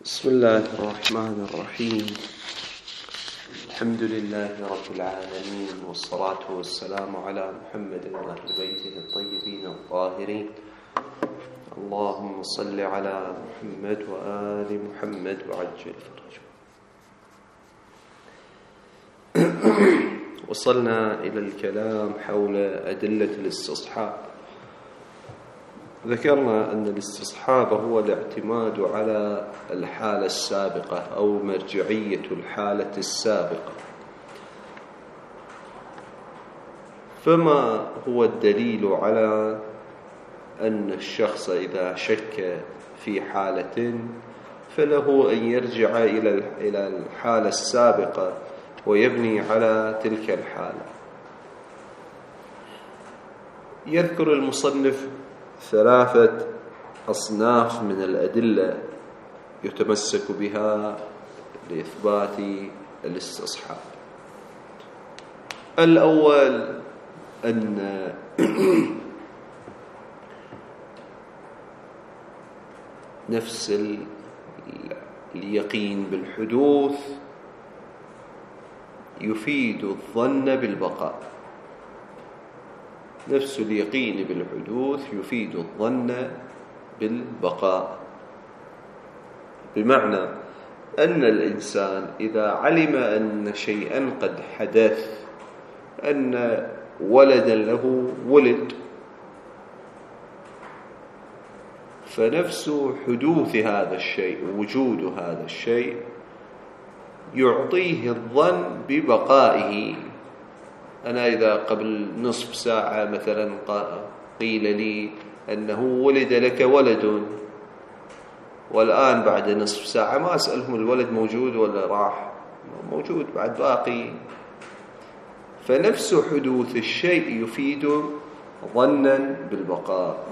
بسم الله الرحمن الرحيم. الحمد لله رب العالمين، والصلاة والسلام على محمد وأهل بيته الطيبين الطاهرين. اللهم صل على محمد وآل محمد وعجل فرجهم. وصلنا إلى الكلام حول أدلة الاستصحاب. ذكرنا أن الاستصحاب هو الاعتماد على الحالة السابقة أو مرجعية الحالة السابقة. فما هو الدليل على أن الشخص إذا شك في حالة فله أن يرجع إلى الحالة السابقة ويبني على تلك الحالة؟ يذكر المصنف ثلاثة أصناف من الأدلة يتمسك بها لإثبات الاستصحاب. الأول أن نفس اليقين بالحدوث يفيد الظن بالبقاء. نفس اليقين بالحدوث يفيد الظن بالبقاء، بمعنى أن الإنسان إذا علم أن شيئا قد حدث، أن ولدا له ولد، فنفس حدوث هذا الشيء وجود هذا الشيء يعطيه الظن ببقائه. أنا إذا قبل نصف ساعة مثلا قيل لي أنه ولد لك ولد، والآن بعد نصف ساعة ما أسألهم الولد موجود ولا راح، موجود بعد باقي. فنفس حدوث الشيء يفيد ظنا بالبقاء.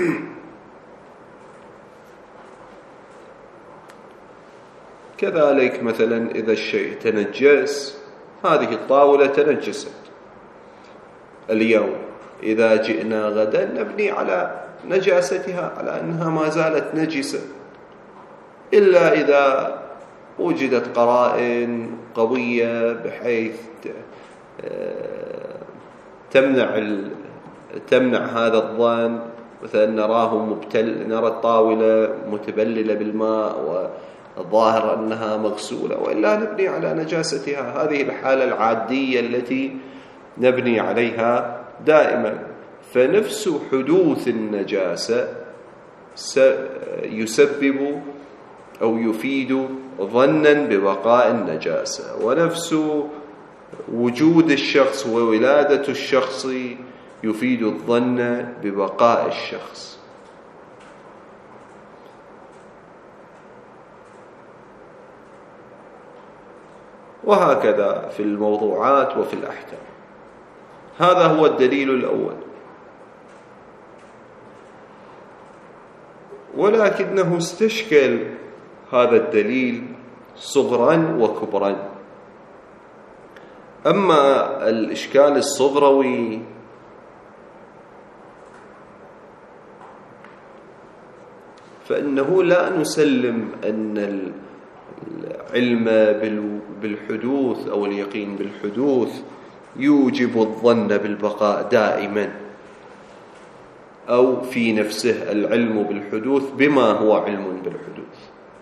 كذلك مثلا إذا الشيء تنجس، هذه الطاولة تنجست اليوم، إذا جئنا غدا نبني على نجاستها، على أنها ما زالت نجسة، إلا إذا وجدت قرائن قوية بحيث تمنع هذا الظن. مثلا نرى الطاولة متبللة بالماء والظاهر أنها مغسولة، وإلا نبني على نجاستها. هذه الحالة العادية التي نبني عليها دائما. فنفس حدوث النجاسة يسبب أو يفيد ظنا ببقاء النجاسة، ونفس وجود الشخص وولادة الشخص يفيد الظن ببقاء الشخص. وهكذا في الموضوعات وفي الأحكام. هذا هو الدليل الأول، ولكنه استشكل هذا الدليل صغرا وكبرا. أما الإشكال الصغروي فإنه لا نسلم أن العلم بالحدوث أو اليقين بالحدوث يوجب الظن بالبقاء دائما، أو في نفسه العلم بالحدوث بما هو علم بالحدوث.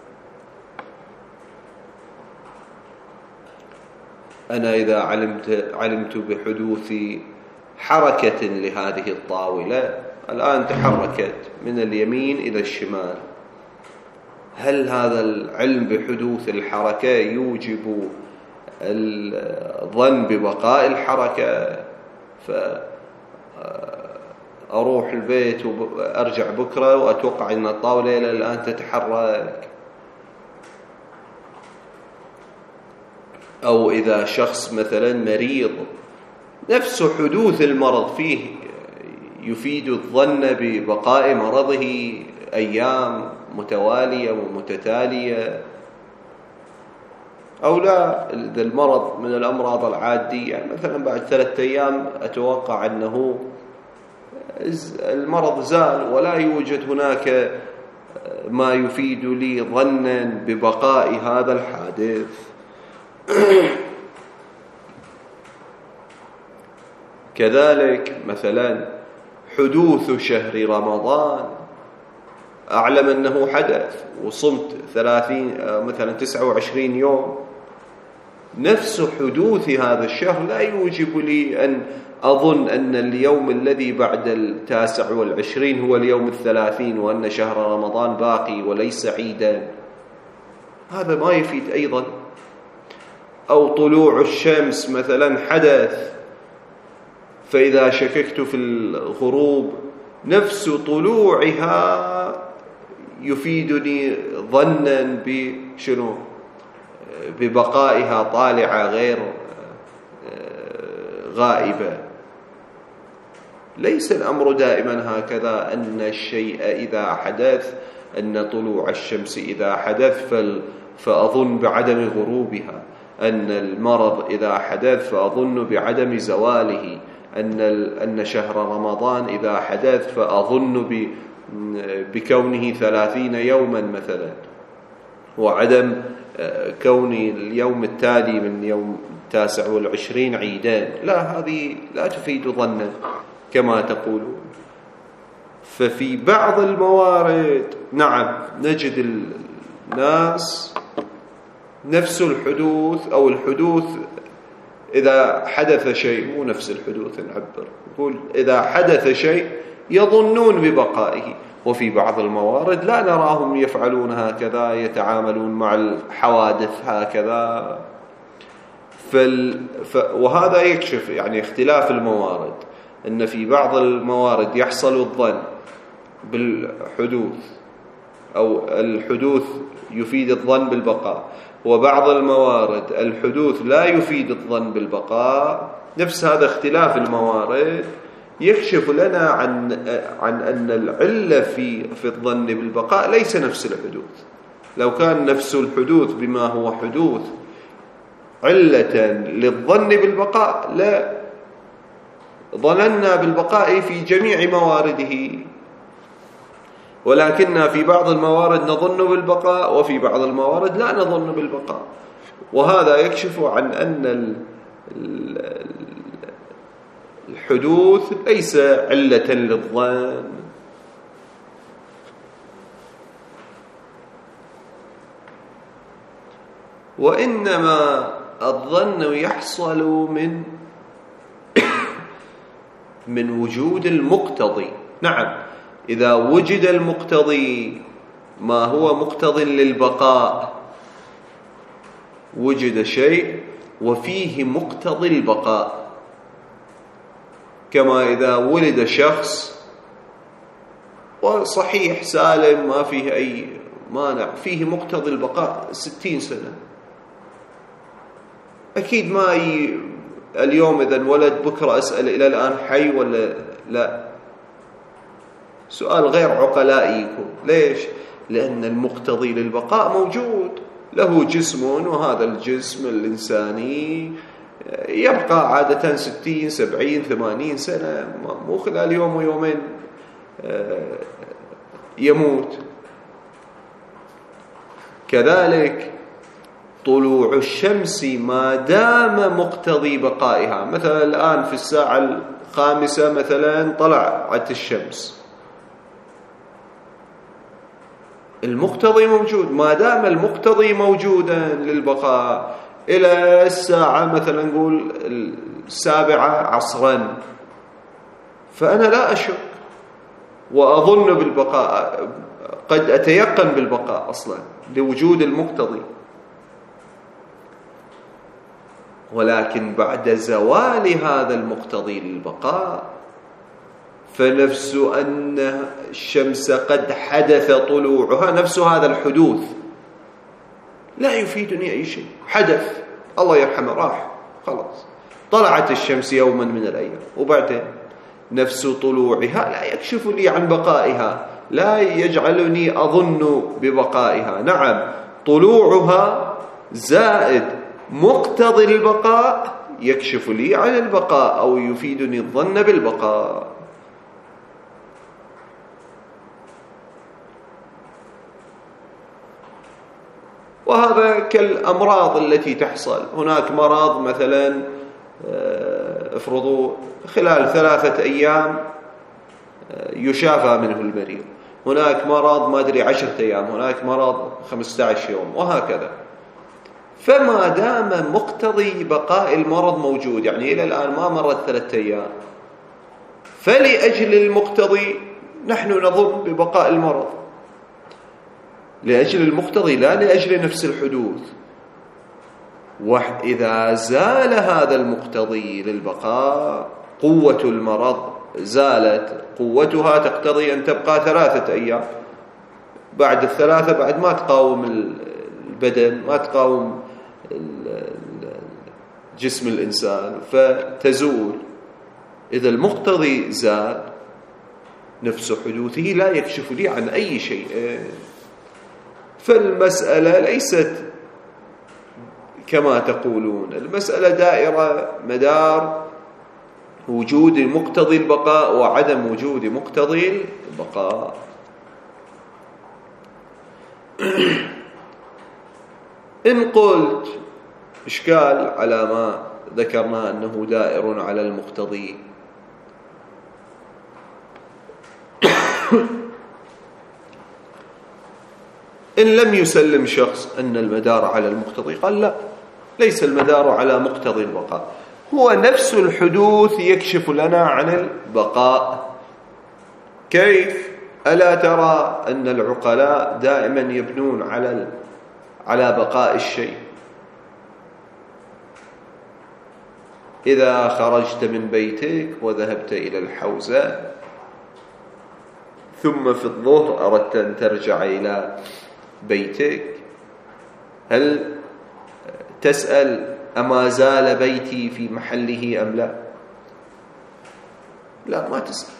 أنا إذا علمت بحدوث حركة لهذه الطاولة، الآن تحركت من اليمين إلى الشمال، هل هذا العلم بحدوث الحركة يوجب الظن ببقاء الحركة؟ فأروح البيت وأرجع بكرة وأتوقع أن الطاولة إلى الآن تتحرك. أو إذا شخص مثلا مريض، نفس حدوث المرض فيه يفيد الظن ببقاء مرضه أيام متوالية ومتتالية. أو لا، إذا المرض من الأمراض العادية مثلا بعد 3 أيام أتوقع أنه المرض زال ولا يوجد هناك ما يفيد لي ظنا ببقاء هذا الحادث. كذلك مثلا حدوث شهر رمضان، أعلم أنه حدث وصمت 29 يوم، نفس حدوث هذا الشهر لا يوجب لي أن أظن أن اليوم الذي بعد 29 هو اليوم 30 وأن شهر رمضان باقي وليس عيدا. هذا ما يفيد أيضا. أو طلوع الشمس مثلا حدث، فإذا شككت في الغروب نفس طلوعها يفيدني ظنا بشنو؟ ببقائها طالعة غير غائبة. ليس الأمر دائما هكذا، أن الشيء إذا حدث، أن طلوع الشمس إذا حدث فأظن بعدم غروبها، أن المرض إذا حدث فأظن بعدم زواله، أن شهر رمضان إذا حدث فأظن بكونه 30 يوما مثلا، وعدم كون اليوم التالي من يوم 29 عيدان. لا، هذه لا تفيد ظنا كما تقولون. ففي بعض الموارد نعم نجد الناس نفس الحدوث، أو الحدوث إذا حدث شيء، مو نفس الحدوث نعبر، نقول إذا حدث شيء يظنون ببقائه. وفي بعض الموارد لا نراهم يفعلون هكذا، يتعاملون مع الحوادث هكذا. وهذا يكشف يعني اختلاف الموارد، أن في بعض الموارد يحصل الظن بالحدوث، أو الحدوث يفيد الظن بالبقاء، وبعض الموارد الحدوث لا يفيد الظن بالبقاء. نفس هذا اختلاف الموارد يكشف لنا عن أن العلة في الظن بالبقاء ليس نفس الحدوث. لو كان نفس الحدوث بما هو حدوث علة للظن بالبقاء لا ظننا بالبقاء في جميع موارده، ولكننا في بعض الموارد نظن بالبقاء وفي بعض الموارد لا نظن بالبقاء. وهذا يكشف عن أن الحدوث ليس علة للظن. وإنما الظن يحصل من وجود المقتضي. نعم، إذا وجد المقتضي، ما هو مقتضي للبقاء، وجد شيء وفيه مقتضي البقاء، كما إذا ولد شخص وصحيح سالم ما فيه أي مانع، فيه مقتضي البقاء 60 سنة، أكيد ما اليوم إذا ولد بكرة أسأل إلى الآن حي ولا لا، سؤال غير عقلائي يكون. ليش؟ لأن المقتضي للبقاء موجود، له جسم، وهذا الجسم الإنساني يبقى عادة 60 70 80 سنة، مو خلال يوم ويومين يموت. كذلك طلوع الشمس ما دام مقتضي بقائها، مثلا الآن في الساعة 5 مثلا طلعت الشمس، المقتضي موجود، ما دام المقتضي موجودا للبقاء إلى الساعة مثلا نقول 7 عصرا، فأنا لا أشك وأظن بالبقاء، قد أتيقن بالبقاء أصلا لوجود المقتضي. ولكن بعد زوال هذا المقتضي للبقاء، فنفس أن الشمس قد حدث طلوعها، نفس هذا الحدوث لا يفيدني أي شيء. حدث، الله يرحمه، راح خلاص، طلعت الشمس يوما من الأيام، وبعدين نفس طلوعها لا يكشف لي عن بقائها، لا يجعلني أظن ببقائها. نعم، طلوعها زائد مقتضي البقاء يكشف لي عن البقاء، أو يفيدني الظن بالبقاء. وهذا كالأمراض التي تحصل. هناك مرض مثلا افرضوا خلال 3 أيام يشافى منه المريض، هناك مرض ما أدري 10 أيام، هناك مرض 15 يوم، وهكذا. فما دام مقتضي بقاء المرض موجود، يعني إلى الآن ما مرت 3 أيام، فلأجل المقتضي نحن نظن ببقاء المرض، لأجل المقتضي لا لأجل نفس الحدوث. وإذا زال هذا المقتضي للبقاء، قوة المرض زالت، قوتها تقتضي أن تبقى 3 أيام، بعد ال3 بعد ما تقاوم البدن، ما تقاوم جسم الإنسان، فتزول. إذا المقتضي زال نفس حدوثه لا يكشف لي عن أي شيء. فالمسألة ليست كما تقولون، المسألة دائرة مدار وجود مقتضي البقاء وعدم وجود مقتضي البقاء. إن قلت إشكال على ما ذكرنا أنه دائر على المقتضي، إن لم يسلم شخص أن المدار على المقتضي، قال لا، ليس المدار على مقتضي البقاء، هو نفس الحدوث يكشف لنا عن البقاء. كيف؟ ألا ترى أن العقلاء دائما يبنون على بقاء الشيء؟ إذا خرجت من بيتك وذهبت إلى الحوزة، ثم في الظهر أردت أن ترجع إلى بيتك، هل تسأل أما زال بيتي في محله أم لا؟ لا، ما تسأل.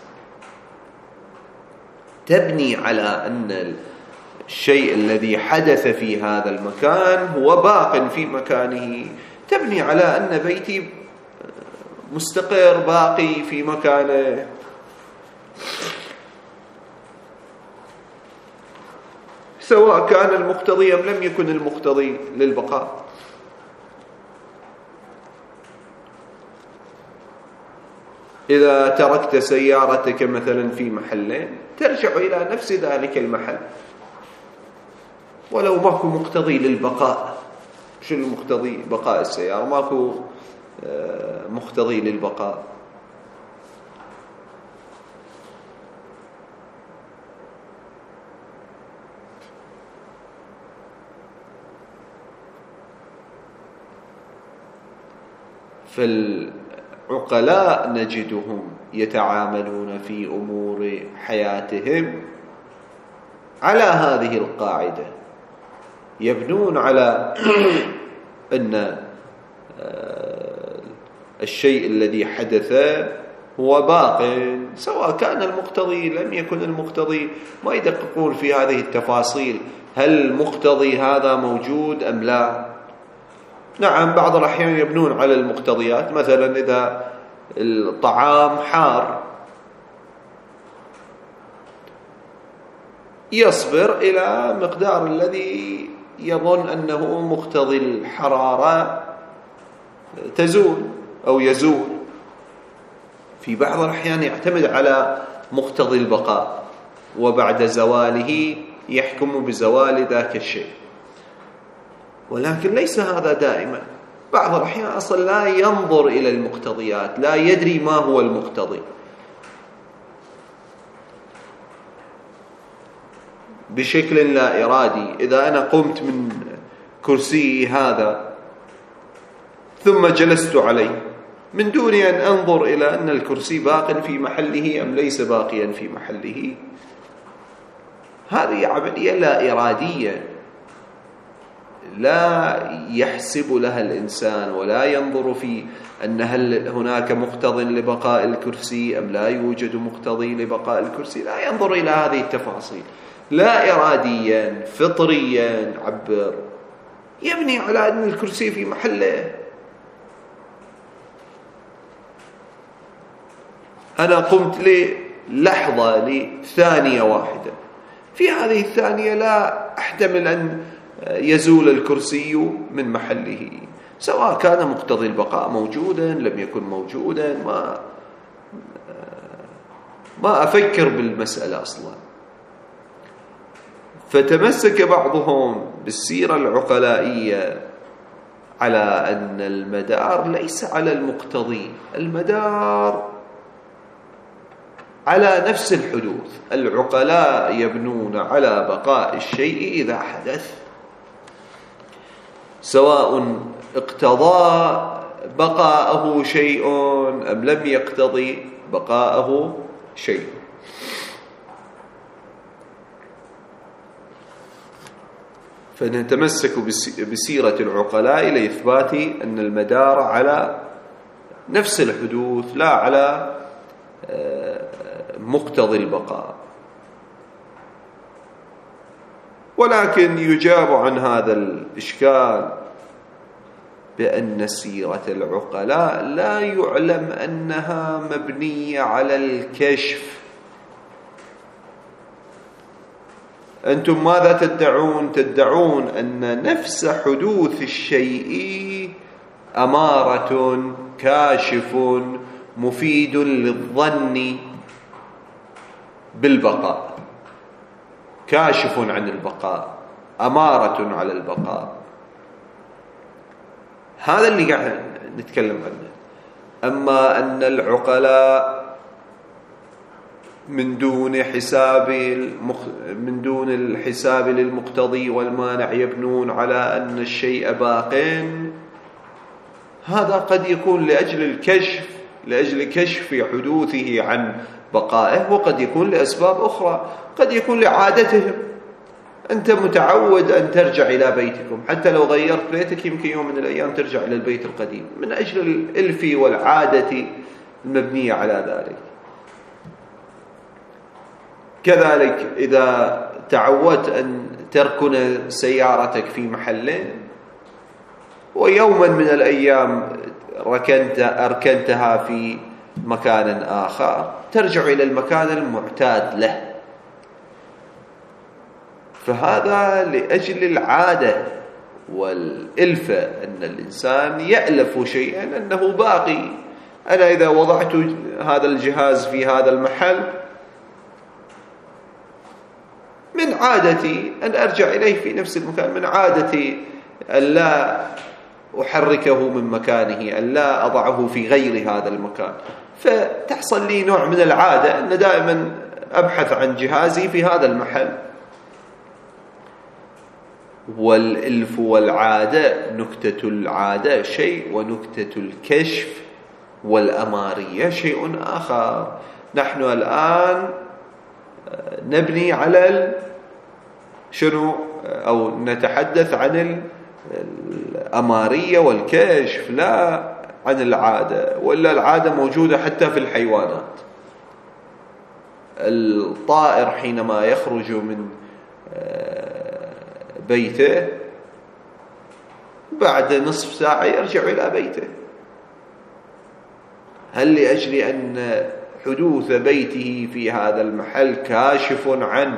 تبني على أن الشيء الذي حدث في هذا المكان هو باق في مكانه، تبني على أن بيتي مستقر باقي في مكانه. سواء كان المقتضي أم لم يكن المقتضي للبقاء. إذا تركت سيارتك مثلا في محلين، ترجع إلى نفس ذلك المحل ولو ماكو مقتضي للبقاء. شو المقتضي؟ بقاء السيارة، ماكو مقتضي للبقاء. فالعقلاء نجدهم يتعاملون في أمور حياتهم على هذه القاعدة، يبنون على أن الشيء الذي حدث هو باق، سواء كان المقتضي لم يكن المقتضي. ما يدققون في هذه التفاصيل، هل المقتضي هذا موجود أم لا. نعم، بعض الأحيان يبنون على المقتضيات، مثلا إذا الطعام حار يصبر إلى مقدار الذي يظن أنه مقتضي الحرارة تزول أو يزول. في بعض الأحيان يعتمد على مقتضي البقاء، وبعد زواله يحكم بزوال ذاك الشيء، ولكن ليس هذا دائما. بعض الأحيان أصلا لا ينظر إلى المقتضيات، لا يدري ما هو المقتضي، بشكل لا إرادي. إذا أنا قمت من كرسي هذا ثم جلست عليه من دون أن أنظر إلى أن الكرسي باق في محله أم ليس باقيا في محله، هذه عملية لا إرادية لا يحسب لها الإنسان، ولا ينظر في أن هل هناك مقتضى لبقاء الكرسي أم لا يوجد مقتضي لبقاء الكرسي. لا ينظر إلى هذه التفاصيل، لا إراديا فطريا عبر، يبني على أن الكرسي في محله. أنا قمت للحظة، لثانية واحدة، في هذه الثانية لا أحتمل أن يزول الكرسي من محله، سواء كان مقتضي البقاء موجودا لم يكن موجودا، ما أفكر بالمسألة أصلا. فتمسك بعضهم بالسيرة العقلائية على أن المدار ليس على المقتضي، المدار على نفس الحدوث. العقلاء يبنون على بقاء الشيء إذا حدث، سواء اقتضى بقاءه شيء أم لم يقتضي بقاءه شيء. فنتمسك بسيرة العقلاء لإثبات أن المدار على نفس الحدوث لا على مقتضي البقاء. ولكن يجاب عن هذا الإشكال بأن سيرة العقلاء لا يعلم أنها مبنية على الكشف. أنتم ماذا تدعون؟ تدعون أن نفس حدوث الشيء أمارة، كاشف، مفيد للظن بالبقاء، كاشف عن البقاء، أمارة على البقاء. هذا اللي قاعد نتكلم عنه. أما أن العقلاء من دون الحساب للمقتضي والمانع يبنون على أن الشيء باق، هذا قد يكون لأجل كشف حدوثه عن بقائه، وقد يكون لأسباب أخرى، قد يكون لعادتهم. أنت متعود أن ترجع إلى بيتكم، حتى لو غيرت بيتك يمكن يوم من الأيام ترجع إلى البيت القديم، من أجل الإلف والعادة المبنية على ذلك. كذلك إذا تعودت أن تركن سيارتك في محل، ويوما من الأيام أركنتها في مكان آخر، ترجع إلى المكان المعتاد له. فهذا لأجل العادة والإلفة، أن الإنسان يألف شيئا أنه باقي. أنا إذا وضعت هذا الجهاز في هذا المحل، من عادتي أن أرجع إليه في نفس المكان، من عادتي أن لا أحركه من مكانه، أن لا أضعه في غير هذا المكان. فتحصل لي نوع من العادة أن دائما أبحث عن جهازي في هذا المحل. والإلف والعادة، نكتة العادة شيء، ونكتة الكشف والأمارية شيء آخر. نحن الآن نبني على شنو، أو نتحدث عن الأمارية والكشف، لا عن العادة. ولا العادة موجودة حتى في الحيوانات. الطائر حينما يخرج من بيته بعد نصف ساعة يرجع إلى بيته. هل لأجل أن حدوث بيته في هذا المحل كاشف عن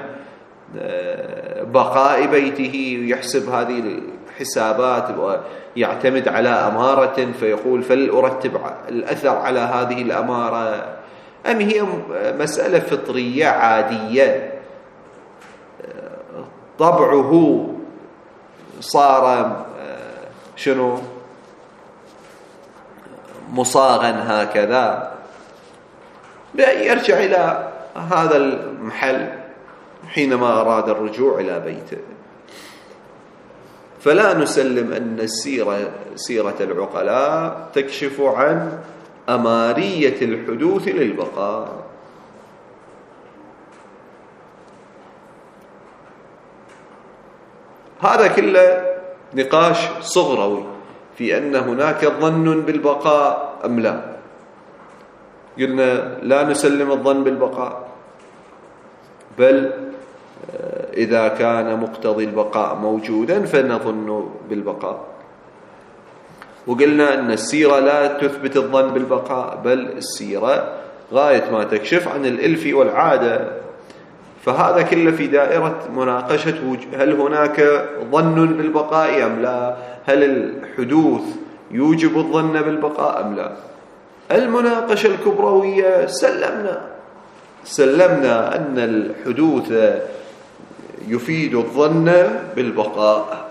بقاء بيته، يحسب هذه الحسابات ويعتمد على أمارة، فيقول فلأرتب الأثر على هذه الأمارة، أم هي مسألة فطرية عادية طبعه صار شنو مصاغا هكذا، بأن يرجع إلى هذا المحل حينما أراد الرجوع إلى بيته. فلا نسلم أن سيرة العقلاء تكشف عن أمارية الحدوث للبقاء. هذا كله نقاش صغروي في أن هناك ظن بالبقاء أم لا. قلنا لا نسلم الظن بالبقاء، بل إذا كان مقتضي البقاء موجودا فنظن بالبقاء. وقلنا أن السيرة لا تثبت الظن بالبقاء، بل السيرة غاية ما تكشف عن الإلف والعادة. فهذا كله في دائرة مناقشة هل هناك ظن بالبقاء أم لا، هل الحدوث يوجب الظن بالبقاء أم لا. المناقشة الكبروية سلمنا أن الحدوث يفيد الظن بالبقاء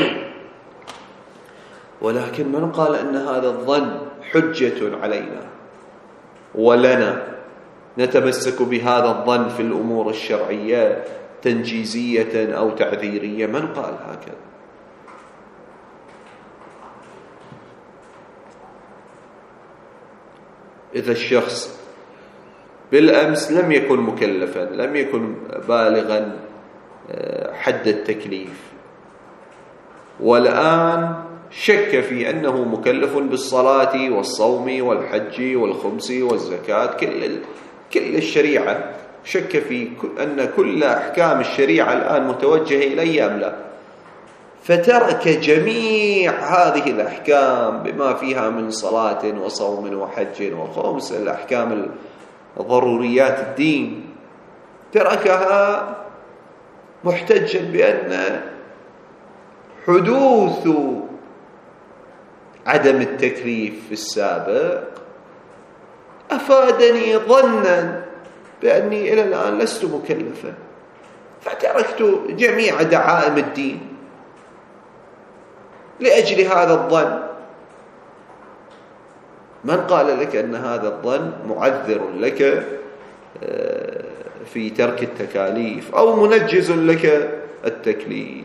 ولكن من قال أن هذا الظن حجة علينا ولنا نتمسك بهذا الظن في الأمور الشرعية تنجيزية أو تعذيرية؟ من قال هكذا؟ إذا الشخص بالأمس لم يكن مكلفا، لم يكن بالغا حد التكليف، والآن شك في أنه مكلف بالصلاة والصوم والحج والخمس والزكاة، كل الشريعة، شك في أن كل أحكام الشريعة الآن متوجهة إليه أم لا، فترك جميع هذه الأحكام بما فيها من صلاة وصوم وحج وخمس، الأحكام ضروريات الدين، تركها محتجا بأن حدوث عدم التكليف في السابق أفادني ظنا بأني إلى الآن لست مكلفا، فتركت جميع دعائم الدين لأجل هذا الظن. من قال لك أن هذا الظن معذر لك في ترك التكاليف أو منجز لك التكليف؟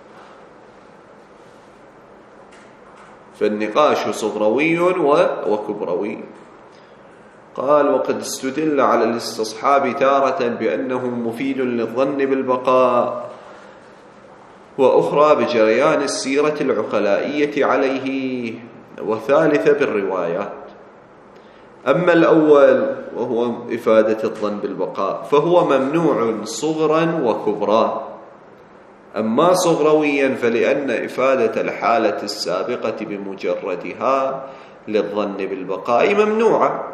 فالنقاش صغروي وكبروي. قال: وقد استدل على الاستصحاب تارة بأنه مفيد للظن بالبقاء، وأخرى بجريان السيرة العقلائية عليه، وثالثة بالروايات. أما الأول وهو إفادة الظن بالبقاء فهو ممنوع صغرا وكبرا. أما صغرويا فلأن إفادة الحالة السابقة بمجردها للظن بالبقاء ممنوعة،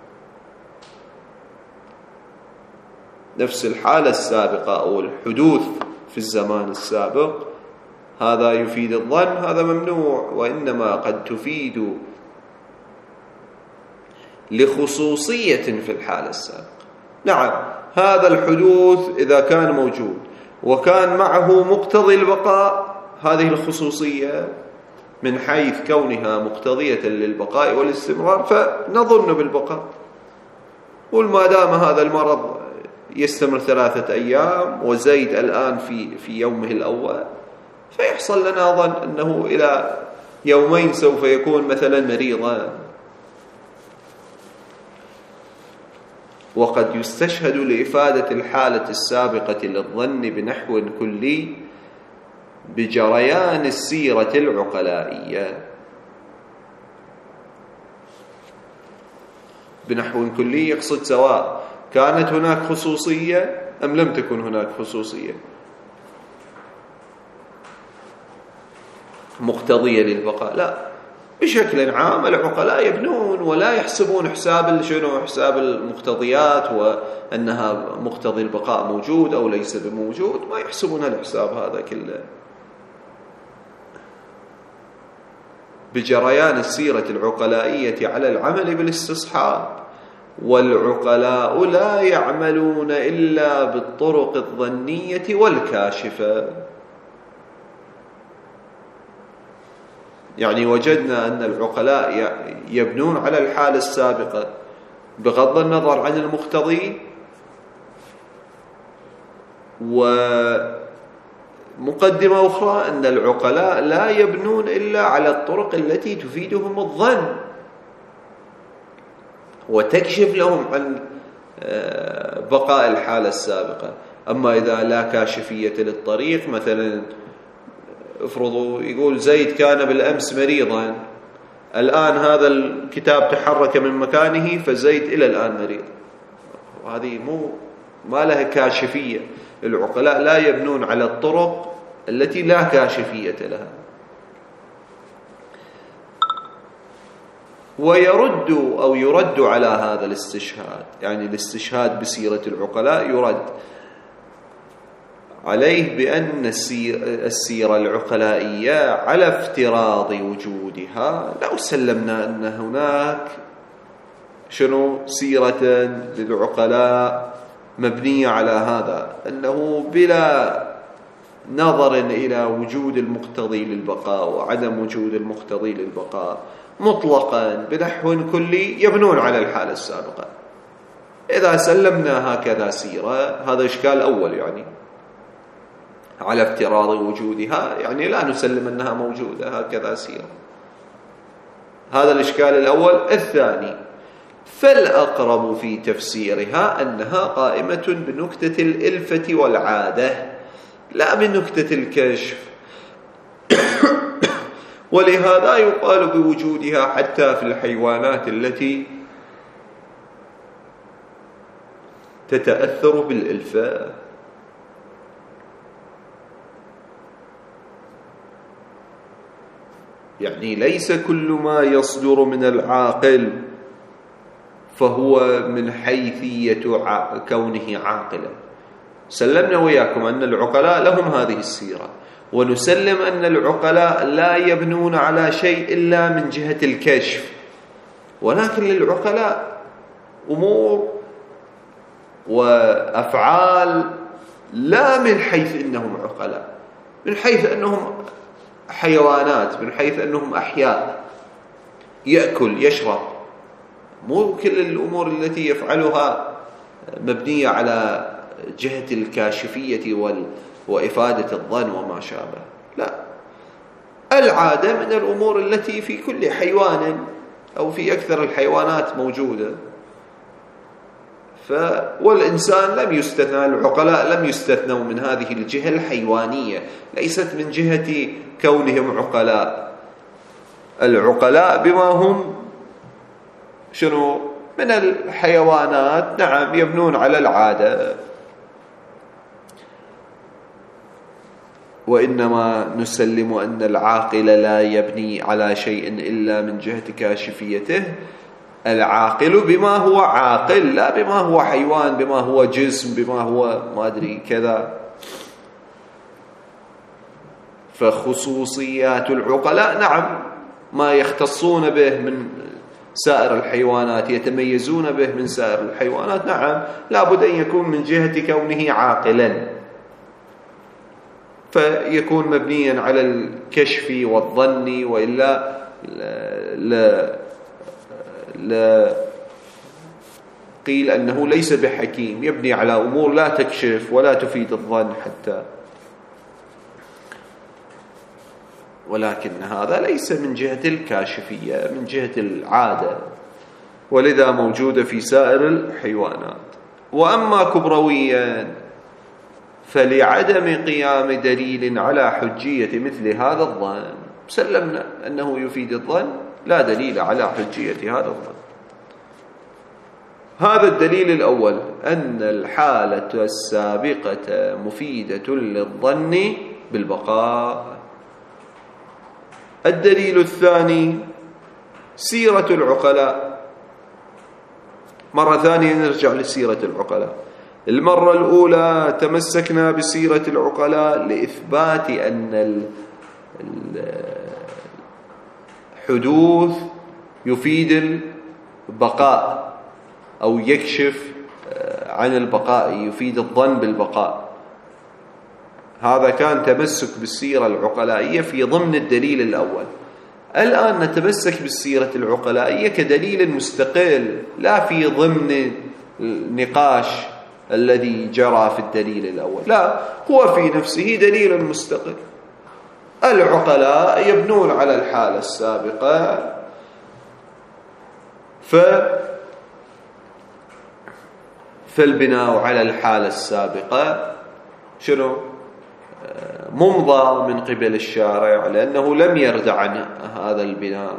نفس الحالة السابقة أو الحدوث في الزمان السابق هذا يفيد الظن، هذا ممنوع، وإنما قد تفيد لخصوصية في الحالة السابقة. نعم، هذا الحدوث إذا كان موجود وكان معه مقتضي البقاء، هذه الخصوصية من حيث كونها مقتضية للبقاء والاستمرار فنظن بالبقاء. وما دام هذا المرض يستمر 3 أيام وزيد الآن في يومه الأول، فيحصل لنا ظن أنه إلى يومين سوف يكون مثلا مريضا. وقد يستشهد لإفادة الحالة السابقة للظن بنحو كلي بجريان السيرة العقلائية. بنحو كلي يقصد سواء كانت هناك خصوصية أم لم تكن هناك خصوصية مقتضية للبقاء، لا، بشكل عام العقلاء يبنون ولا يحسبون حساب المقتضيات وأنها مقتضي البقاء موجود أو ليس بموجود، ما يحسبون الحساب هذا كله. بجريان السيرة العقلائية على العمل بالاستصحاب، والعقلاء لا يعملون إلا بالطرق الظنية والكاشفة. يعني وجدنا أن العقلاء يبنون على الحالة السابقة بغض النظر عن المقتضي، ومقدمة أخرى أن العقلاء لا يبنون إلا على الطرق التي تفيدهم الظن وتكشف لهم عن بقاء الحالة السابقة. أما إذا لا كاشفية للطريق، مثلا افرضوا يقول زيد كان بالأمس مريضا، الآن هذا الكتاب تحرك من مكانه فزيد إلى الآن مريض، وهذه ما لها كاشفية. العقلاء لا يبنون على الطرق التي لا كاشفية لها. يرد على هذا الاستشهاد، يعني الاستشهاد بسيرة العقلاء يرد عليه بأن السيرة العقلائية على افتراض وجودها، لو سلمنا أن هناك سيرة للعقلاء مبنية على هذا، أنه بلا نظر إلى وجود المقتضي للبقاء وعدم وجود المقتضي للبقاء مطلقا بنحو كلي يبنون على الحالة السابقة. إذا سلمنا هكذا سيرة، هذا إشكال أول، يعني على افتراض وجودها، يعني لا نسلم أنها موجودة هكذا سيرة. هذا الإشكال الأول. الثاني، فالأقرب في تفسيرها أنها قائمة بنكتة الإلفة والعادة لا من نكتة الكشف، ولهذا يقال بوجودها حتى في الحيوانات التي تتأثر بالإلفة. يعني ليس كل ما يصدر من العاقل فهو من حيثية كونه عاقلا. سلمنا وياكم أن العقلاء لهم هذه السيرة، ونسلم أن العقلاء لا يبنون على شيء إلا من جهة الكشف، ولكن للعقلاء أمور وأفعال لا من حيث أنهم عقلاء، من حيث أنهم حيوانات، من حيث أنهم أحياء، يأكل يشرب. مو كل الأمور التي يفعلها مبنية على جهة الكاشفية وإفادة الظن وما شابه، لا. العادة من الأمور التي في كل حيوان أو في أكثر الحيوانات موجودة. والإنسان لم يستثنى، العقلاء لم يستثنوا من هذه الجهة الحيوانية، ليست من جهة كونهم عقلاء. العقلاء بما هم من الحيوانات، نعم، يبنون على العادة، وإنما نسلم أن العاقل لا يبني على شيء إلا من جهة كاشفيته. العاقل بما هو عاقل، لا بما هو حيوان، بما هو جسم، بما هو ما أدري كذا. فخصوصيات العقلاء، نعم، ما يختصون به من سائر الحيوانات، يتميزون به من سائر الحيوانات، نعم، لا بد أن يكون من جهة كونه عاقلا، فيكون مبنيا على الكشف والظن، وإلا لا قيل أنه ليس بحكيم، يبني على أمور لا تكشف ولا تفيد الظن حتى. ولكن هذا ليس من جهة الكاشفية، من جهة العادة، ولذا موجودة في سائر الحيوانات. وأما كبرويا فلعدم قيام دليل على حجية مثل هذا الظن، سلمنا أنه يفيد الظن، لا دليل على حجية هذا الظن. هذا الدليل الأول، أن الحالة السابقة مفيدة للظن بالبقاء. الدليل الثاني، سيرة العقلاء. مرة ثانية نرجع لسيرة العقلاء. المرة الأولى تمسكنا بسيرة العقلاء لإثبات أن الحدوث يفيد البقاء أو يكشف عن البقاء، يفيد الظن بالبقاء. هذا كان تمسك بالسيرة العقلائية في ضمن الدليل الأول. الآن نتمسك بالسيرة العقلائية كدليل مستقل، لا في ضمن النقاش الذي جرى في الدليل الأول، لا، هو في نفسه دليل مستقل. العقلاء يبنون على الحالة السابقة، فالبناء على الحالة السابقة ممضى من قبل الشارع، لأنه لم يرد عن هذا البناء.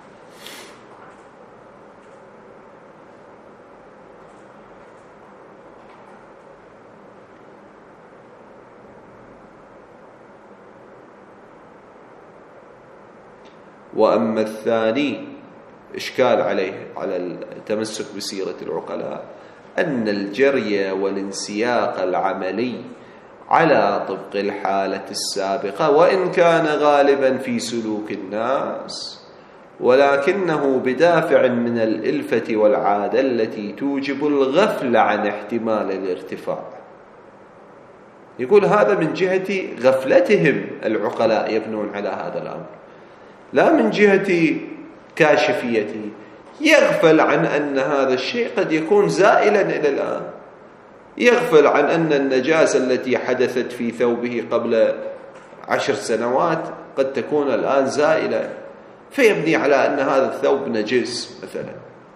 وأما الثاني إشكال عليه على التمسك بسيرة العقلاء، أن الجري والانسياق العملي على طبق الحالة السابقة، وإن كان غالبا في سلوك الناس، ولكنه بدافع من الإلفة والعادة التي توجب الغفلة عن احتمال الارتفاع. يقول هذا من جهة غفلتهم العقلاء يبنون على هذا الأمر، لا من جهة كاشفيته. يغفل عن أن هذا الشيء قد يكون زائلا إلى الآن، يغفل عن أن النجاسة التي حدثت في ثوبه قبل 10 سنوات قد تكون الآن زائلة، فيبني على أن هذا الثوب نجس مثلا.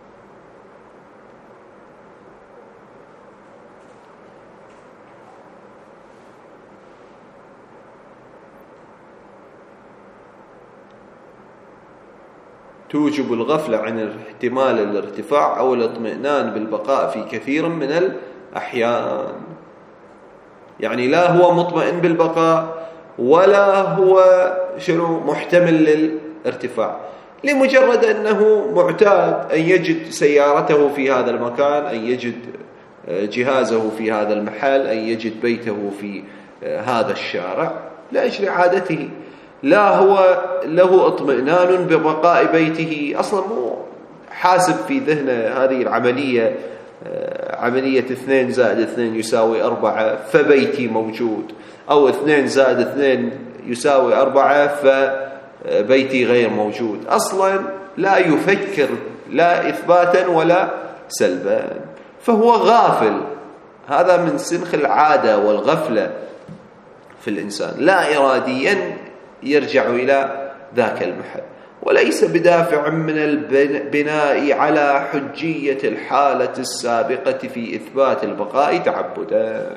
توجب الغفلة عن احتمال الارتفاع أو الاطمئنان بالبقاء في كثير من الأحيان. يعني لا هو مطمئن بالبقاء ولا هو محتمل للارتفاع، لمجرد أنه معتاد أن يجد سيارته في هذا المكان، أن يجد جهازه في هذا المحل، أن يجد بيته في هذا الشارع لأجل عادته. لا هو له اطمئنان ببقاء بيته، أصلا مو حاسب في ذهنه هذه العملية، عملية 2 زائد 2 يساوي 4 فبيتي موجود، أو 2 زائد 2 يساوي 4 فبيتي غير موجود. أصلا لا يفكر لا إثباتا ولا سلبا، فهو غافل. هذا من سنخ العادة والغفلة في الإنسان، لا إراديا يرجع إلى ذاك المحل، وليس بدافع من البناء على حجية الحالة السابقة في إثبات البقاء تعبدا.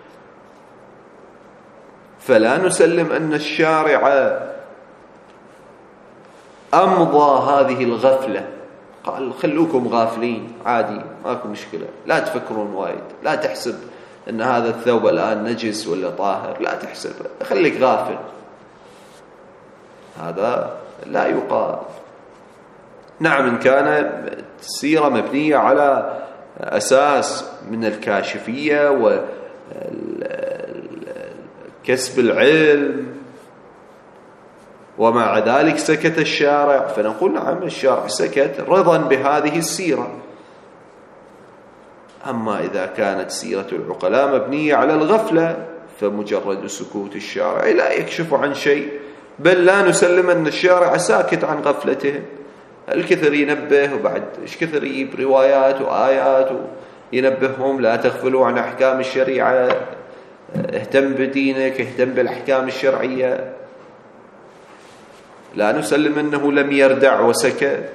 فلا نسلم أن الشارع أمضى هذه الغفلة، قال خلوكم غافلين عادي ماكو مشكلة، لا تفكرون وايد، لا تحسب أن هذا الثوب الآن نجس ولا طاهر، لا تحسب، خليك غافل. هذا لا يقال. نعم إن كان السيرة مبنية على أساس من الكاشفية وكسب العلم ومع ذلك سكت الشارع، فنقول نعم الشارع سكت رضا بهذه السيرة. أما إذا كانت سيرة العقلاء مبنية على الغفلة فمجرد سكوت الشارع لا يكشف عن شيء، بل لا نسلم أن الشارع ساكت عن غفلته. الكثير ينبه، وبعد إيش كثير يجيب روايات وآيات وينبههم لا تغفلوا عن أحكام الشريعة، اهتم بدينك، اهتم بالأحكام الشرعية. لا نسلم أنه لم يردع وسكت.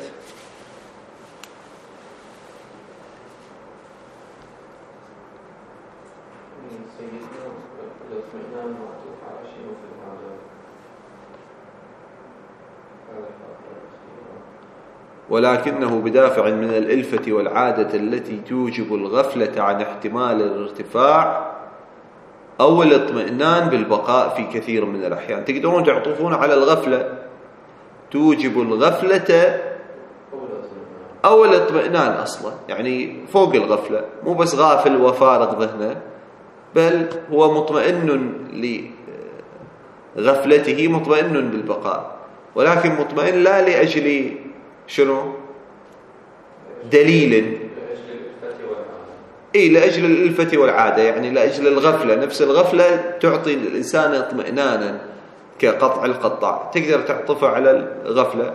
ولكنه بدافع من الإلفة والعادة التي توجب الغفلة عن احتمال الارتفاع أو الاطمئنان بالبقاء في كثير من الأحيان. تقدرون تعطفون على الغفلة، توجب الغفلة أو الاطمئنان أصلا، يعني فوق الغفلة، مو بس غافل وفارغ ذهنه، بل هو مطمئن لغفلته، مطمئن بالبقاء، ولكن مطمئن لا لأجل شنو؟ دليل، لأجل الإلفة والعادة، يعني لأجل الغفلة. نفس الغفلة تعطي الإنسان اطمئنانا كقطع القطاع، تقدر تعطفه على الغفلة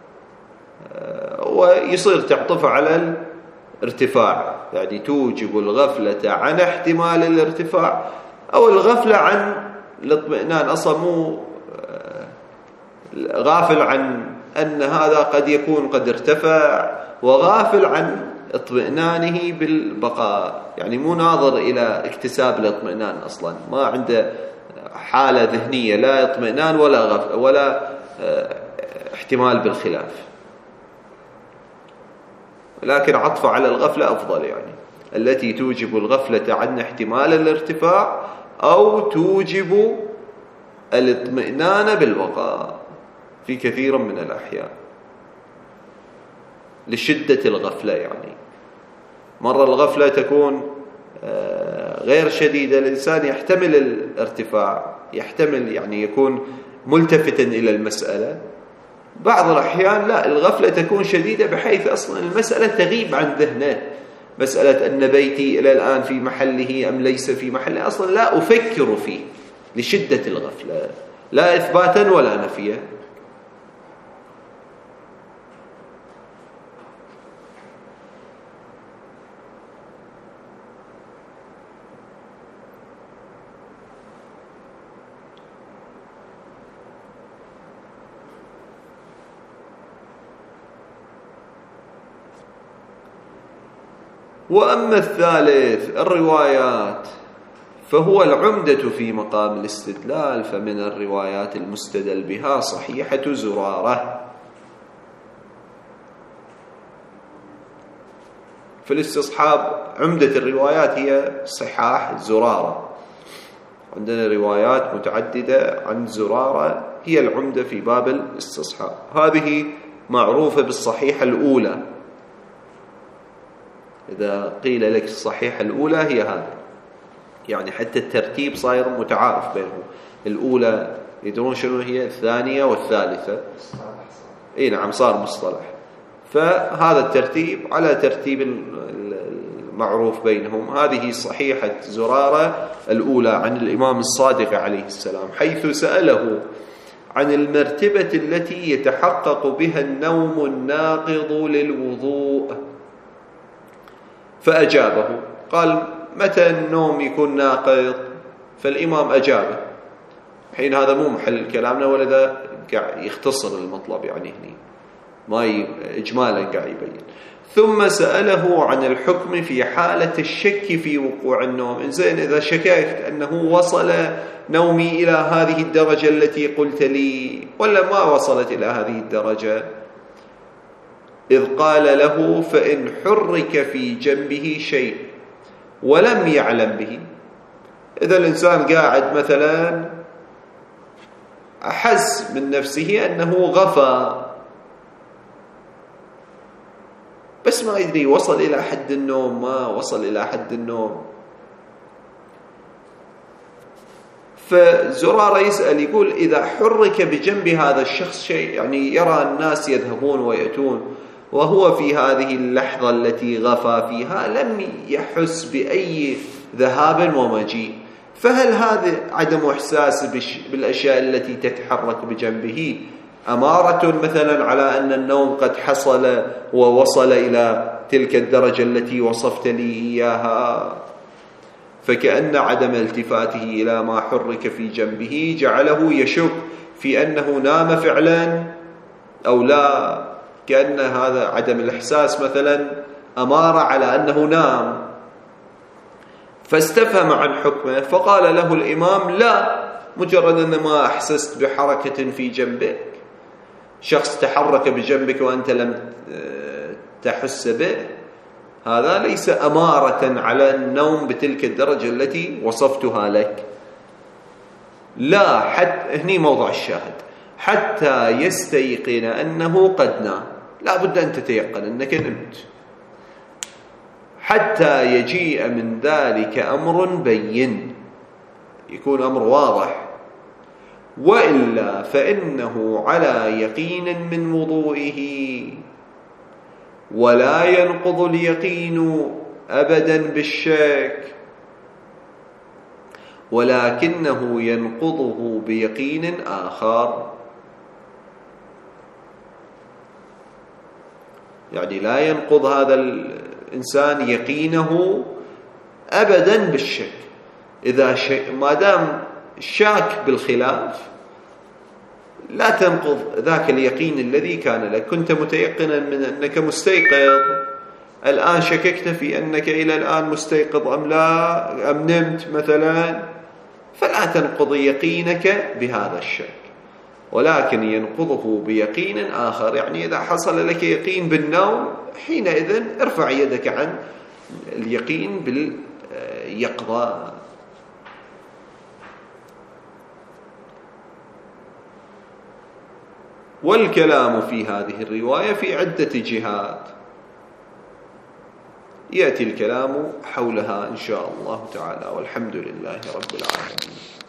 ويصير تعطفه على الارتفاع، يعني توجب الغفلة عن احتمال الارتفاع أو الغفلة عن الاطمئنان. أصلا مو غافل عن أن هذا قد يكون قد ارتفع، وغافل عن اطمئنانه بالبقاء، يعني مو ناظر إلى اكتساب الاطمئنان، أصلا ما عنده حالة ذهنية لا اطمئنان ولا احتمال بالخلاف، لكن عطفه على الغفلة أفضل، يعني التي توجب الغفلة عن احتمال الارتفاع أو توجب الاطمئنان بالبقاء في كثير من الأحيان لشدة الغفلة. يعني مرة الغفلة تكون غير شديدة الإنسان يحتمل الارتفاع، يحتمل يعني يكون ملتفتا إلى المسألة. بعض الأحيان لا، الغفلة تكون شديدة بحيث أصلا المسألة تغيب عن ذهنه، مسألة أن بيتي إلى الآن في محله أم ليس في محله أصلا لا أفكر فيه لشدة الغفلة، لا إثباتا ولا نفيا. وأما الثالث الروايات فهو العمدة في مقام الاستدلال، فمن الروايات المستدل بها صحيحة زرارة. في الاستصحاب عمدة الروايات هي صحاح زرارة، عندنا روايات متعددة عن زرارة هي العمدة في باب الاستصحاب. هذه معروفة بالصحيحة الأولى، إذا قيل لك الصحيحة الأولى هي هذه، يعني حتى الترتيب صاير متعارف بينهم، الأولى يدرون شنو هي، الثانية والثالثة. إيه نعم، صار مصطلح. فهذا الترتيب على ترتيب المعروف بينهم. هذه صحيحة زرارة الأولى عن الإمام الصادق عليه السلام، حيث سأله عن المرتبة التي يتحقق بها النوم الناقض للوضوء، فأجابه. قال متى النوم يكون ناقض؟ فالإمام أجابه. حين هذا مو محل كلامنا، ولذا قاعد يختصر المطلب، يعني هني ما إجمالا قاعد يبين. ثم سأله عن الحكم في حالة الشك في وقوع النوم. إنزين إذا شككت أنه وصل نومي إلى هذه الدرجة التي قلت لي ولا ما وصلت إلى هذه الدرجة، إذ قال له فإن حرك في جنبه شيء ولم يعلم به. إذا الإنسان قاعد مثلا أحس من نفسه أنه غفى، بس ما يدري وصل إلى حد النوم ما وصل إلى حد النوم. فزرارة يسأل يقول إذا حرك بجنب هذا الشخص شيء، يعني يرى الناس يذهبون ويأتون وهو في هذه اللحظة التي غفى فيها لم يحس بأي ذهاب ومجيء، فهل هذا عدم إحساس بالأشياء التي تتحرك بجنبه أمارة مثلا على أن النوم قد حصل ووصل إلى تلك الدرجة التي وصفت لي إياها؟ فكأن عدم التفاته إلى ما حرك في جنبه جعله يشك في أنه نام فعلا أو لا، كأن هذا عدم الإحساس مثلا أمارة على أنه نام، فاستفهم عن حكمه. فقال له الإمام لا، مجرد أن ما أحسست بحركة في جنبك، شخص تحرك بجنبك وأنت لم تحس به، هذا ليس أمارة على النوم بتلك الدرجة التي وصفتها لك. لا، حتى هني موضع الشاهد، حتى يستيقن أنه قد نام، لا بد أن تتيقن أنك نمت، حتى يجيء من ذلك أمر بين، يكون أمر واضح، وإلا فإنه على يقين من وضوئه، ولا ينقض اليقين أبدا بالشك، ولكنه ينقضه بيقين آخر. يعني لا ينقض هذا الإنسان يقينه أبدا بالشك، إذا ما دام شاك بالخلاف لا تنقض ذاك اليقين الذي كان لك. كنت متيقنا من أنك مستيقظ، الآن شككت في أنك إلى الآن مستيقظ أم لا، أم نمت مثلا، فلا تنقض يقينك بهذا الشك، ولكن ينقضه بيقين آخر. يعني إذا حصل لك يقين بالنوم حينئذ ارفع يدك عن اليقين باليقظة. والكلام في هذه الرواية في عدة جهات. يأتي الكلام حولها إن شاء الله تعالى، والحمد لله رب العالمين.